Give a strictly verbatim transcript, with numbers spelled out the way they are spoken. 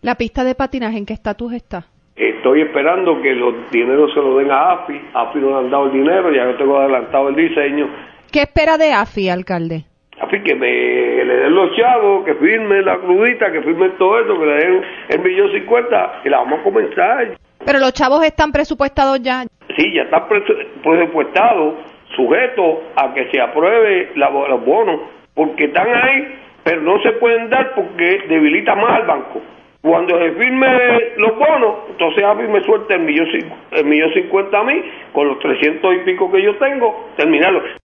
¿La pista de patinaje en qué estatus está? Estoy esperando que los dineros se los den a A F I. A F I no le han dado el dinero, ya yo tengo adelantado el diseño. ¿Qué espera de A F I, alcalde? A F I que me le den los chavos, que firmen la crudita, que firmen todo eso, que le den el millón cincuenta y la vamos a comenzar. Pero los chavos están presupuestados ya. Sí, ya están presupuestados, sujetos a que se apruebe la, los bonos, porque están ahí, pero no se pueden dar porque debilita más al banco. Cuando se firme los bonos, entonces A F I me suelta el millón, el millón cincuenta a mí, con los trescientos y pico que yo tengo, terminarlo.